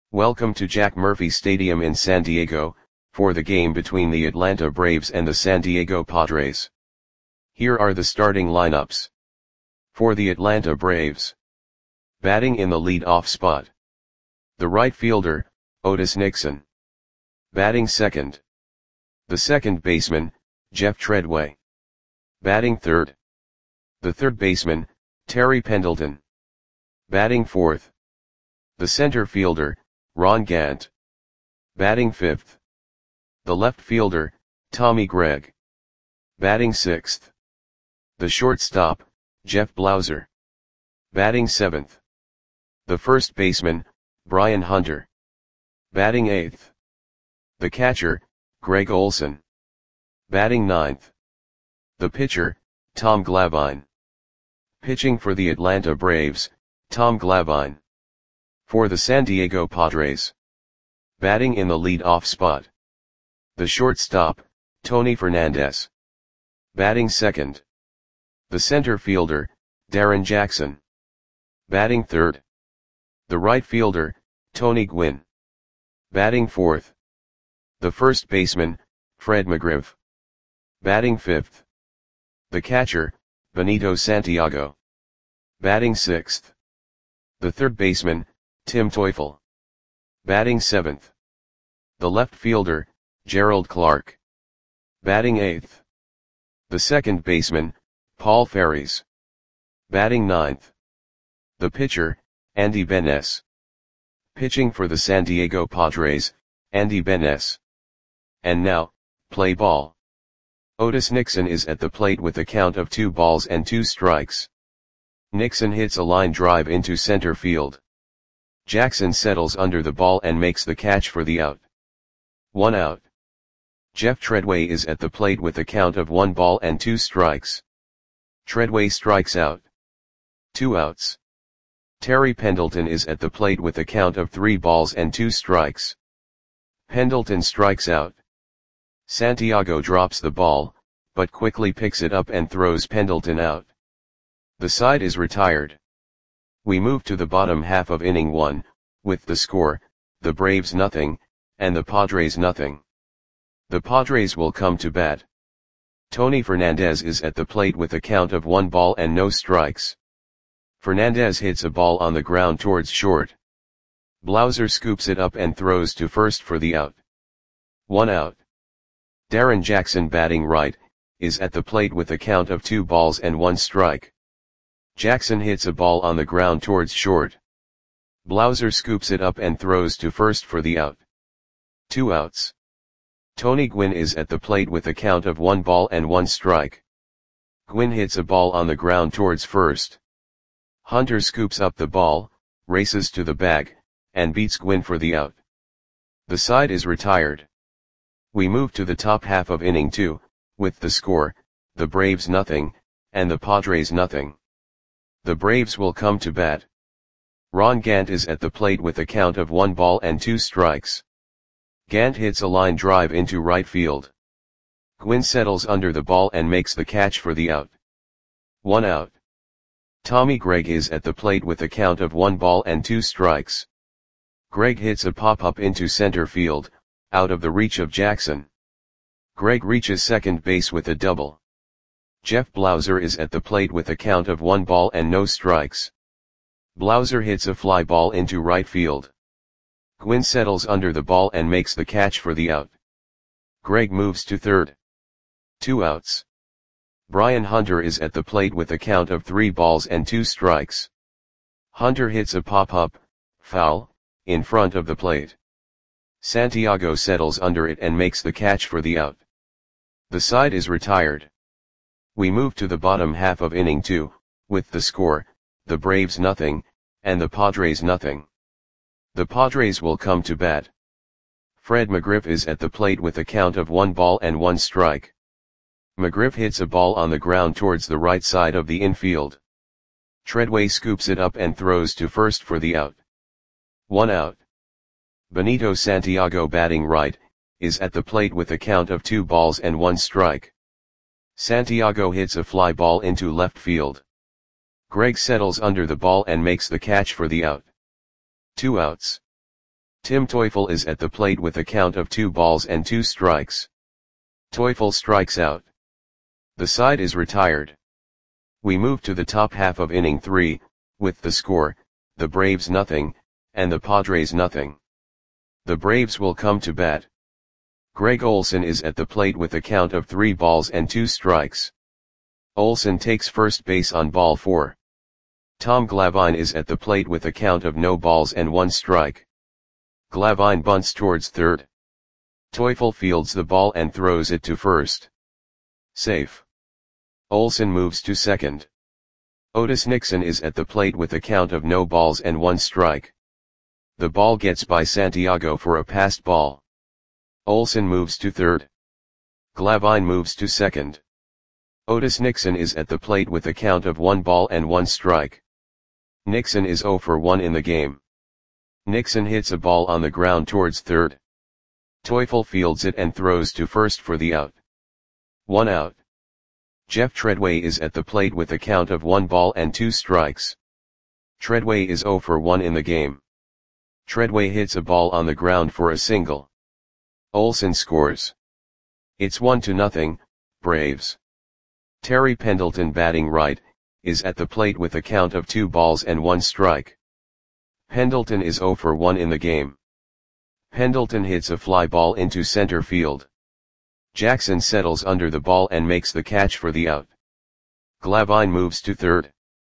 Welcome to Jack Murphy Stadium in San Diego, for the game between the Atlanta Braves and the San Diego Padres. Here are the starting lineups. For the Atlanta Braves. Batting in the lead-off spot. The right fielder, Otis Nixon. Batting second. The second baseman, Jeff Treadway. Batting third. The third baseman, Terry Pendleton. Batting fourth. The center fielder, Ron Gant. Batting fifth. The left fielder, Tommy Gregg. Batting sixth. The shortstop, Jeff Blauser. Batting seventh. The first baseman, Brian Hunter. Batting eighth. The catcher, Greg Olson. Batting ninth. The pitcher, Tom Glavine. Pitching for the Atlanta Braves, Tom Glavine. For the San Diego Padres. Batting in the lead-off spot. The shortstop, Tony Fernandez. Batting second. The center fielder, Darren Jackson. Batting third. The right fielder, Tony Gwynn. Batting fourth. The first baseman, Fred McGriff. Batting fifth. The catcher, Benito Santiago. Batting sixth. The third baseman, Tim Teufel. Batting seventh. The left fielder, Gerald Clark. Batting eighth. The second baseman, Paul Ferries. Batting ninth. The pitcher, Andy Benes. Pitching for the San Diego Padres, Andy Benes. And now, play ball. Otis Nixon is at the plate with a count of 2-2. Nixon hits a line drive into center field. Jackson settles under the ball and makes the catch for the out. 1 out. Jeff Treadway is at the plate with a count of 1-2. Treadway strikes out. 2 outs. Terry Pendleton is at the plate with a count of 3-2. Pendleton strikes out. Santiago drops the ball, but quickly picks it up and throws Pendleton out. The side is retired. We move to the bottom half of inning 1, with the score, the Braves 0, and the Padres 0. The Padres will come to bat. Tony Fernandez is at the plate with a count of 1-0. Fernandez hits a ball on the ground towards short. Blauser scoops it up and throws to first for the out. 1 out. Darren Jackson, batting right, is at the plate with a count of 2-1. Jackson hits a ball on the ground towards short. Blauser scoops it up and throws to first for the out. 2 outs. Tony Gwynn is at the plate with a count of 1-1. Gwynn hits a ball on the ground towards first. Hunter scoops up the ball, races to the bag, and beats Gwynn for the out. The side is retired. We move to the top half of inning 2, with the score, the Braves 0, and the Padres 0. The Braves will come to bat. Ron Gant is at the plate with a count of 1-2. Gant hits a line drive into right field. Gwynn settles under the ball and makes the catch for the out. 1 out. Tommy Gregg is at the plate with a count of 1-2. Gregg hits a pop-up into center field, out of the reach of Jackson. Gregg reaches second base with a double. Jeff Blauser is at the plate with a count of 1-0. Blauser hits a fly ball into right field. Gwynn settles under the ball and makes the catch for the out. Gregg moves to third. 2 outs. Brian Hunter is at the plate with a count of 3-2. Hunter hits a pop-up, foul, in front of the plate. Santiago settles under it and makes the catch for the out. The side is retired. We move to the bottom half of inning 2, with the score, the Braves 0, and the Padres 0. The Padres will come to bat. Fred McGriff is at the plate with a count of 1-1. McGriff hits a ball on the ground towards the right side of the infield. Treadway scoops it up and throws to first for the out. 1 out. Benito Santiago, batting right, is at the plate with a count of 2-1. Santiago hits a fly ball into left field. Gregg settles under the ball and makes the catch for the out. 2 outs. Tim Teufel is at the plate with a count of 2 balls and 2 strikes. Teufel strikes out. The side is retired. We move to the top half of inning 3, with the score, the Braves nothing, and the Padres nothing. The Braves will come to bat. Greg Olson is at the plate with a count of 3 balls and 2 strikes. Olson takes first base on ball 4. Tom Glavine is at the plate with a count of no balls and 1 strike. Glavine bunts towards third. Teufel fields the ball and throws it to first. Safe. Olson moves to second. Otis Nixon is at the plate with a count of no balls and 1 strike. The ball gets by Santiago for a passed ball. Olson moves to third. Glavine moves to second. Otis Nixon is at the plate with a count of 1 ball and 1 strike. Nixon is 0 for 1 in the game. Nixon hits a ball on the ground towards third. Teufel fields it and throws to first for the out. 1 out. Jeff Treadway is at the plate with a count of 1 ball and 2 strikes. Treadway is 0 for 1 in the game. Treadway hits a ball on the ground for a single. Olson scores. It's 1-0, Braves. Terry Pendleton, batting right, is at the plate with a count of 2 balls and 1 strike. Pendleton is 0 for 1 in the game. Pendleton hits a fly ball into center field. Jackson settles under the ball and makes the catch for the out. Glavine moves to third.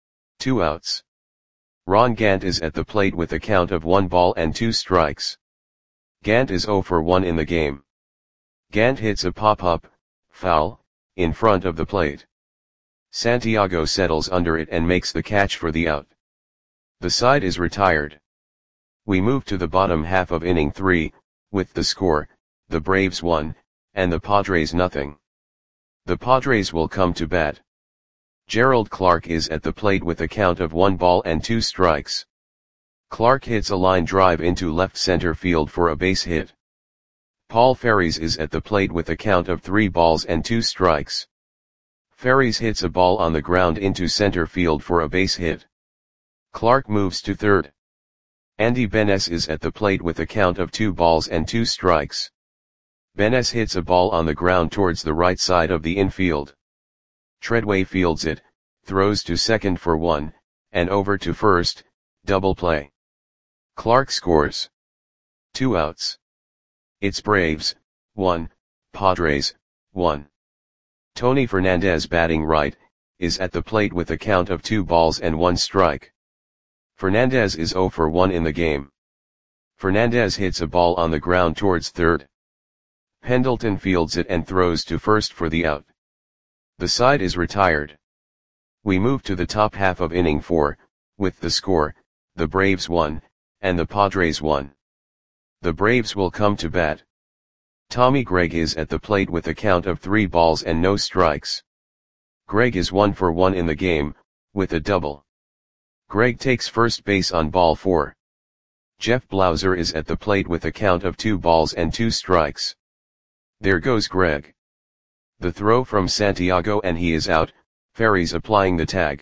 2 outs. Ron Gant is at the plate with a count of 1 ball and 2 strikes. Gant is 0 for 1 in the game. Gant hits a pop-up, foul, in front of the plate. Santiago settles under it and makes the catch for the out. The side is retired. We move to the bottom half of inning 3, with the score, the Braves 1, and the Padres nothing. The Padres will come to bat. Gerald Clark is at the plate with a count of 1 ball and 2 strikes. Clark hits a line drive into left center field for a base hit. Paul Ferries is at the plate with a count of 3 balls and 2 strikes. Ferries hits a ball on the ground into center field for a base hit. Clark moves to third. Andy Benes is at the plate with a count of 2 balls and 2 strikes. Benes hits a ball on the ground towards the right side of the infield. Treadway fields it, throws to second for 1, and over to first, double play. Clark scores. 2 outs. It's Braves, 1, Padres, 1. Tony Fernandez, batting right, is at the plate with a count of 2 balls and 1 strike. Fernandez is 0 for 1 in the game. Fernandez hits a ball on the ground towards third. Pendleton fields it and throws to first for the out. The side is retired. We move to the top half of inning 4, with the score, the Braves 1, and the Padres 1. The Braves will come to bat. Tommy Gregg is at the plate with a count of 3 balls and no strikes. Gregg is 1 for 1 in the game, with a double. Gregg takes first base on ball 4. Jeff Blauser is at the plate with a count of 2 balls and 2 strikes. There goes Gregg. The throw from Santiago and he is out, Ferries applying the tag.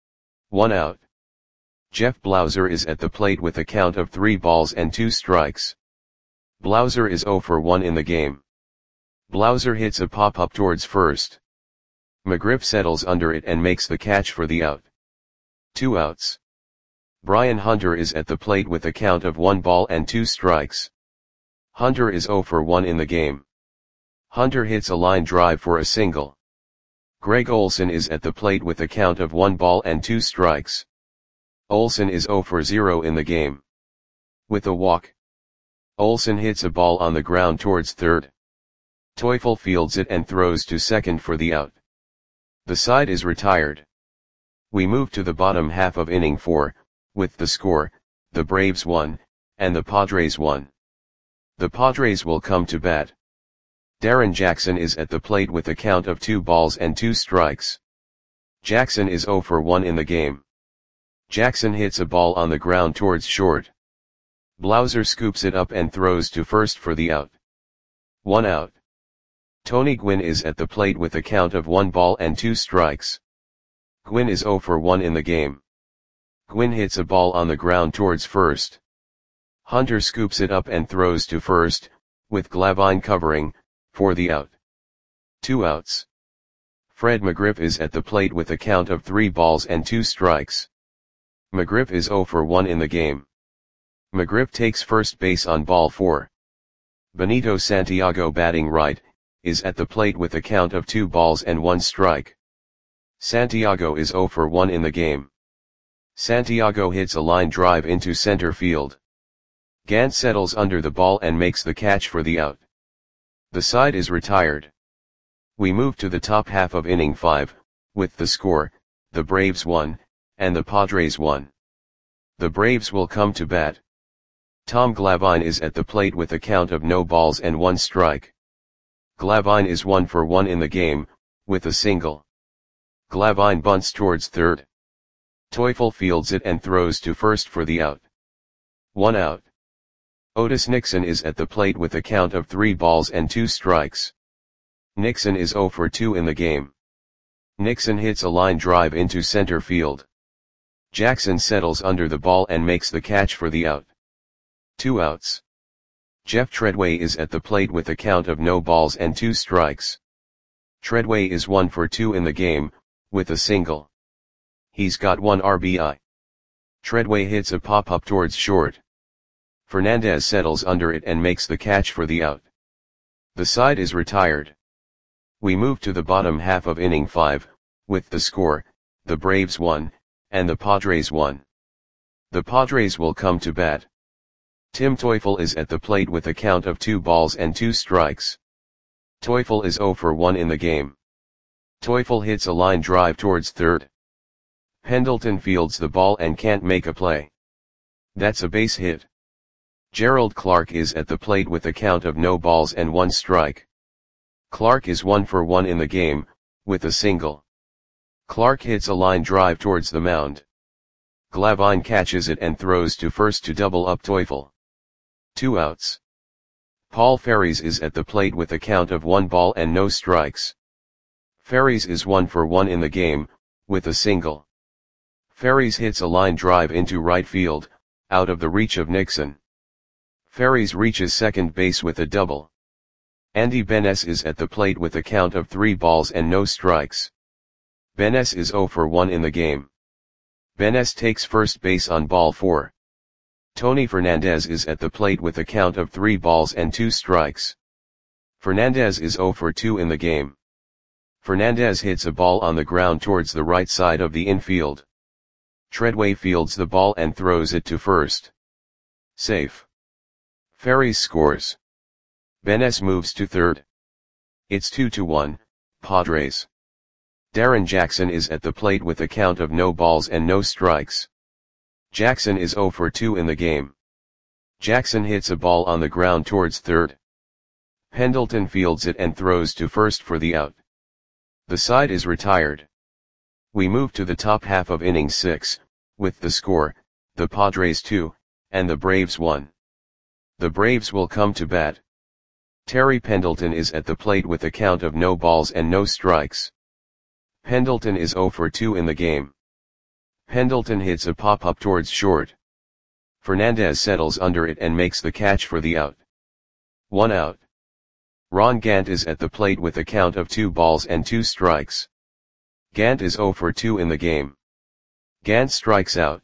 1 out. Jeff Blauser is at the plate with a count of 3 balls and 2 strikes. Blauser is 0 for 1 in the game. Blauser hits a pop-up towards first. McGriff settles under it and makes the catch for the out. 2 outs. Brian Hunter is at the plate with a count of 1 ball and 2 strikes. Hunter is 0 for 1 in the game. Hunter hits a line drive for a single. Greg Olson is at the plate with a count of 1 ball and 2 strikes. Olson is 0 for 0 in the game. With a walk. Olson hits a ball on the ground towards third. Teufel fields it and throws to second for the out. The side is retired. We move to the bottom half of inning 4, with the score, the Braves 1, and the Padres 1. The Padres will come to bat. Darren Jackson is at the plate with a count of 2 balls and 2 strikes. Jackson is 0 for 1 in the game. Jackson hits a ball on the ground towards short. Blauser scoops it up and throws to first for the out. 1 out. Tony Gwynn is at the plate with a count of 1 ball and 2 strikes. Gwynn is 0 for 1 in the game. Gwynn hits a ball on the ground towards first. Hunter scoops it up and throws to first, with Glavine covering, for the out. 2 outs. Fred McGriff is at the plate with a count of 3 balls and 2 strikes. McGriff is 0 for 1 in the game. McGriff takes first base on ball 4. Benito Santiago, batting right, is at the plate with a count of 2 balls and 1 strike. Santiago is 0 for 1 in the game. Santiago hits a line drive into center field. Gant settles under the ball and makes the catch for the out. The side is retired. We move to the top half of inning 5, with the score, the Braves 1, and the Padres 1. The Braves will come to bat. Tom Glavine is at the plate with a count of no balls and 1 strike. Glavine is 1 for 1 in the game, with a single. Glavine bunts towards third. Teufel fields it and throws to first for the out. 1 out. Otis Nixon is at the plate with a count of 3 balls and 2 strikes. Nixon is 0 for 2 in the game. Nixon hits a line drive into center field. Jackson settles under the ball and makes the catch for the out. 2 outs. Jeff Treadway is at the plate with a count of no balls and 2 strikes. Treadway is 1 for 2 in the game, with a single. He's got 1 RBI. Treadway hits a pop-up towards short. Fernandez settles under it and makes the catch for the out. The side is retired. We move to the bottom half of inning 5, with the score, the Braves 1, and the Padres 1. The Padres will come to bat. Tim Teufel is at the plate with a count of 2 balls and 2 strikes. Teufel is 0 for 1 in the game. Teufel hits a line drive towards third. Pendleton fields the ball and can't make a play. That's a base hit. Gerald Clark is at the plate with a count of no balls and 1 strike. Clark is 1 for 1 in the game, with a single. Clark hits a line drive towards the mound. Glavine catches it and throws to first to double up Teufel. 2 outs. Paul Ferries is at the plate with a count of 1 ball and no strikes. Ferries is 1 for 1 in the game, with a single. Ferries hits a line drive into right field, out of the reach of Nixon. Ferries reaches second base with a double. Andy Benes is at the plate with a count of 3 balls and no strikes. Benes is 0 for 1 in the game. Benes takes first base on ball 4. Tony Fernandez is at the plate with a count of 3 balls and 2 strikes. Fernandez is 0 for 2 in the game. Fernandez hits a ball on the ground towards the right side of the infield. Treadway fields the ball and throws it to first. Safe. Ferries scores. Benes moves to third. It's 2-1, Padres. Darren Jackson is at the plate with a count of no balls and no strikes. Jackson is 0 for 2 in the game. Jackson hits a ball on the ground towards third. Pendleton fields it and throws to first for the out. The side is retired. We move to the top half of inning 6, with the score, the Padres 2, and the Braves 1. The Braves will come to bat. Terry Pendleton is at the plate with a count of no balls and no strikes. Pendleton is 0 for 2 in the game. Pendleton hits a pop-up towards short. Fernandez settles under it and makes the catch for the out. 1 out. Ron Gant is at the plate with a count of 2 balls and 2 strikes. Gant is 0 for 2 in the game. Gant strikes out.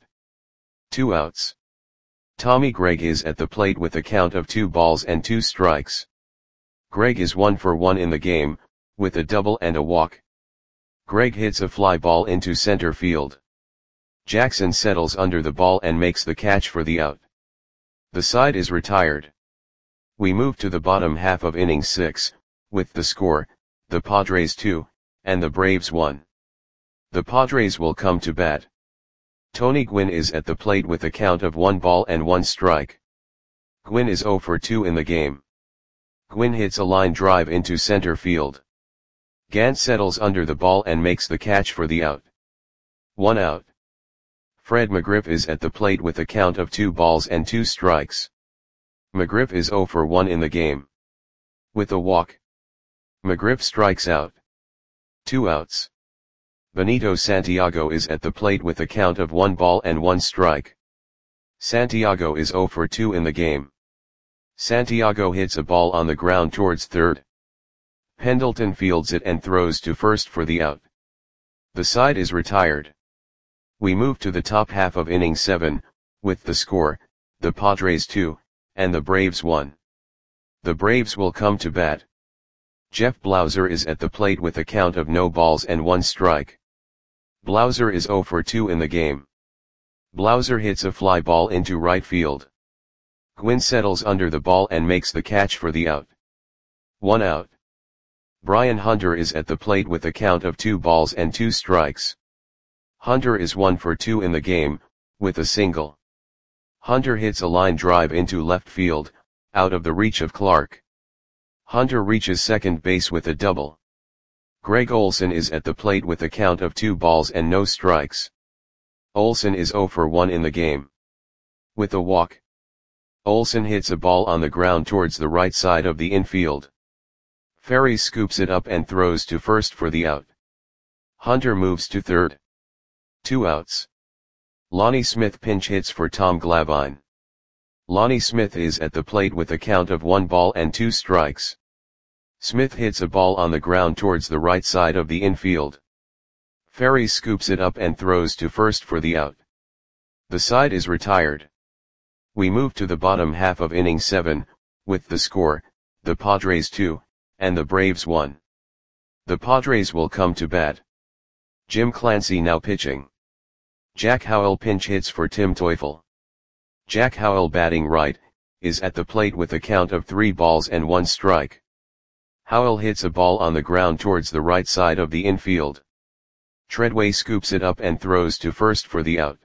2 outs. Tommy Gregg is at the plate with a count of 2 balls and 2 strikes. Gregg is 1 for 1 in the game, with a double and a walk. Gregg hits a fly ball into center field. Jackson settles under the ball and makes the catch for the out. The side is retired. We move to the bottom half of inning 6, with the score, the Padres 2, and the Braves 1. The Padres will come to bat. Tony Gwynn is at the plate with a count of 1 ball and 1 strike. Gwynn is 0 for 2 in the game. Gwynn hits a line drive into center field. Gant settles under the ball and makes the catch for the out. 1 out. Fred McGriff is at the plate with a count of 2 balls and 2 strikes. McGriff is 0 for 1 in the game. With a walk. McGriff strikes out. 2 outs. Benito Santiago is at the plate with a count of 1 ball and 1 strike. Santiago is 0 for 2 in the game. Santiago hits a ball on the ground towards third. Pendleton fields it and throws to first for the out. The side is retired. We move to the top half of inning 7, with the score, the Padres 2, and the Braves 1. The Braves will come to bat. Jeff Blauser is at the plate with a count of no balls and 1 strike. Blauser is 0 for 2 in the game. Blauser hits a fly ball into right field. Gwynn settles under the ball and makes the catch for the out. 1 out. Brian Hunter is at the plate with a count of 2 balls and 2 strikes. Hunter is 1 for 2 in the game, with a single. Hunter hits a line drive into left field, out of the reach of Clark. Hunter reaches second base with a double. Greg Olson is at the plate with a count of 2 balls and no strikes. Olson is 0 for 1 in the game. With a walk. Olson hits a ball on the ground towards the right side of the infield. Ferry scoops it up and throws to first for the out. Hunter moves to third. 2 outs. Lonnie Smith pinch hits for Tom Glavine. Lonnie Smith is at the plate with a count of 1 ball and 2 strikes. Smith hits a ball on the ground towards the right side of the infield. Ferry scoops it up and throws to first for the out. The side is retired. We move to the bottom half of inning 7, with the score, the Padres 2, and the Braves 1. The Padres will come to bat. Jim Clancy now pitching. Jack Howell pinch hits for Tim Teufel. Jack Howell batting right, is at the plate with a count of 3 balls and 1 strike. Howell hits a ball on the ground towards the right side of the infield. Treadway scoops it up and throws to first for the out.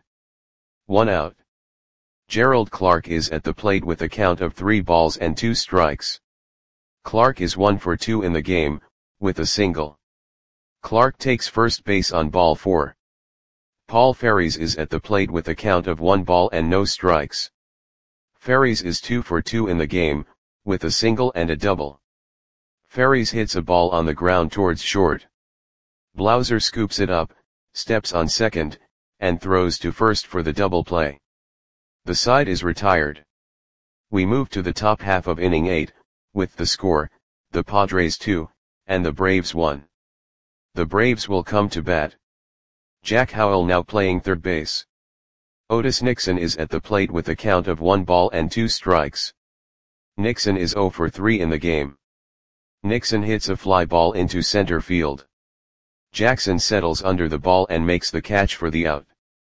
1 out. Gerald Clark is at the plate with a count of 3 balls and 2 strikes. Clark is 1 for 2 in the game, with a single. Clark takes first base on ball 4. Paul Ferries is at the plate with a count of 1 ball and no strikes. Ferries is 2 for 2 in the game, with a single and a double. Ferries hits a ball on the ground towards short. Blauser scoops it up, steps on second, and throws to first for the double play. The side is retired. We move to the top half of inning 8, with the score, the Padres 2, and the Braves 1. The Braves will come to bat. Jack Howell now playing third base. Otis Nixon is at the plate with a count of 1 ball and 2 strikes. Nixon is 0 for 3 in the game. Nixon hits a fly ball into center field. Jackson settles under the ball and makes the catch for the out.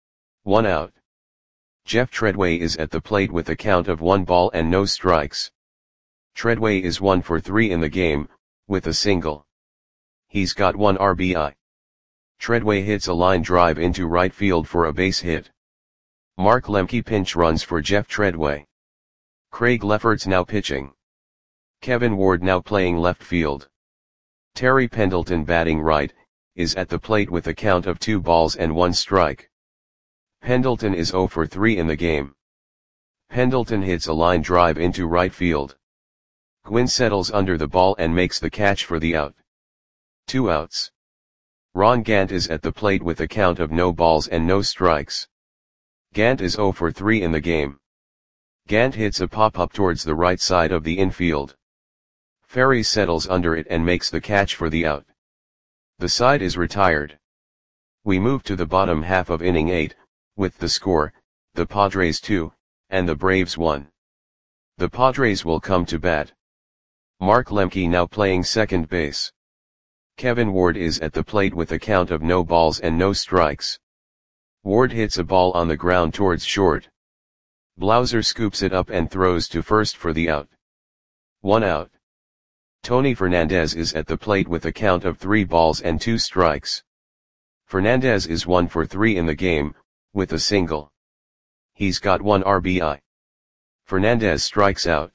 1 out. Jeff Treadway is at the plate with a count of 1 ball and no strikes. Treadway is 1 for 3 in the game, with a single. He's got 1 RBI. Treadway hits a line drive into right field for a base hit. Mark Lemke pinch runs for Jeff Treadway. Craig Lefferts now pitching. Kevin Ward now playing left field. Terry Pendleton batting right, is at the plate with a count of 2 balls and 1 strike. Pendleton is 0 for 3 in the game. Pendleton hits a line drive into right field. Gwynn settles under the ball and makes the catch for the out. 2 outs. Ron Gant is at the plate with a count of no balls and no strikes. Gant is 0 for 3 in the game. Gant hits a pop-up towards the right side of the infield. Ferry settles under it and makes the catch for the out. The side is retired. We move to the bottom half of inning 8, with the score, the Padres 2, and the Braves 1. The Padres will come to bat. Mark Lemke now playing second base. Kevin Ward is at the plate with a count of no balls and no strikes. Ward hits a ball on the ground towards short. Blauser scoops it up and throws to first for the out. 1 out. Tony Fernandez is at the plate with a count of 3 balls and 2 strikes. Fernandez is 1 for 3 in the game, with a single. He's got 1 RBI. Fernandez strikes out.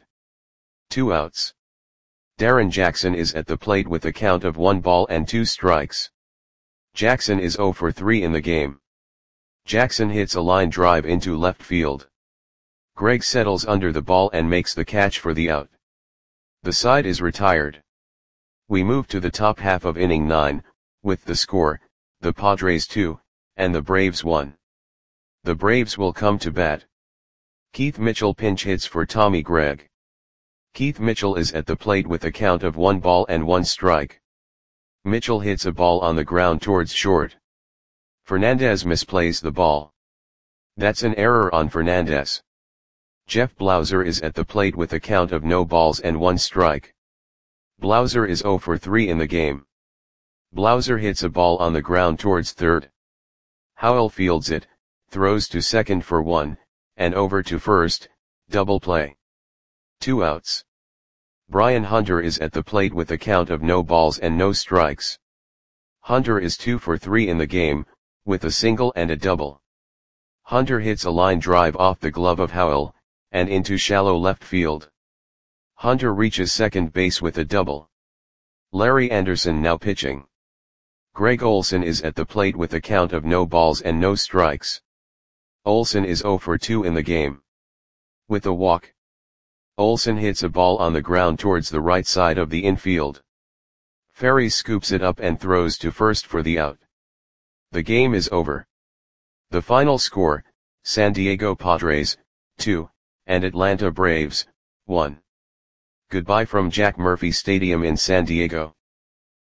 2 outs. Darren Jackson is at the plate with a count of 1 ball and 2 strikes. Jackson is 0 for 3 in the game. Jackson hits a line drive into left field. Greg settles under the ball and makes the catch for the out. The side is retired. We move to the top half of inning 9, with the score, the Padres 2, and the Braves 1. The Braves will come to bat. Keith Mitchell pinch hits for Tommy Gregg. Keith Mitchell is at the plate with a count of 1 ball and 1 strike. Mitchell hits a ball on the ground towards short. Fernandez misplays the ball. That's an error on Fernandez. Jeff Blauser is at the plate with a count of no balls and 1 strike. Blauser is 0 for 3 in the game. Blauser hits a ball on the ground towards third. Howell fields it, throws to second for 1, and over to first, double play. 2 outs. Brian Hunter is at the plate with a count of no balls and no strikes. Hunter is 2 for 3 in the game, with a single and a double. Hunter hits a line drive off the glove of Howell, and into shallow left field. Hunter reaches second base with a double. Larry Anderson now pitching. Greg Olson is at the plate with a count of no balls and no strikes. Olson is 0 for 2 in the game. With a walk. Olson hits a ball on the ground towards the right side of the infield. Ferry scoops it up and throws to first for the out. The game is over. The final score, San Diego Padres, 2, and Atlanta Braves, 1. Goodbye from Jack Murphy Stadium in San Diego.